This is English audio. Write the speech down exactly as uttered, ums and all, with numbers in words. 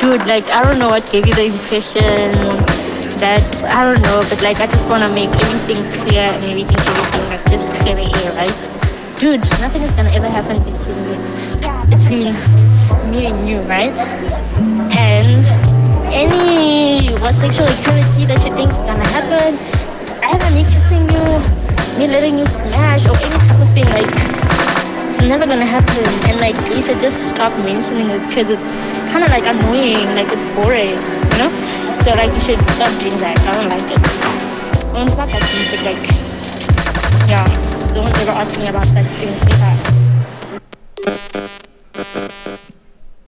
dude, like, I don't know what gave you the impression that, I don't know, but like, I just want to make everything clear and everything, everything, like, just clear the air, right? Dude, nothing is going to ever happen between you, between me and you, right? And any what sexual activity that you think is going to happen, either me kissing you, me letting you smash, or any type of thing, like, it's never gonna happen. And like, you should just stop mentioning it because it's kind of like annoying, like it's boring, you know. So like, you should stop doing that. I don't like it. Well, it's not that deep, but like, yeah, don't ever ask me about sex things. Say that.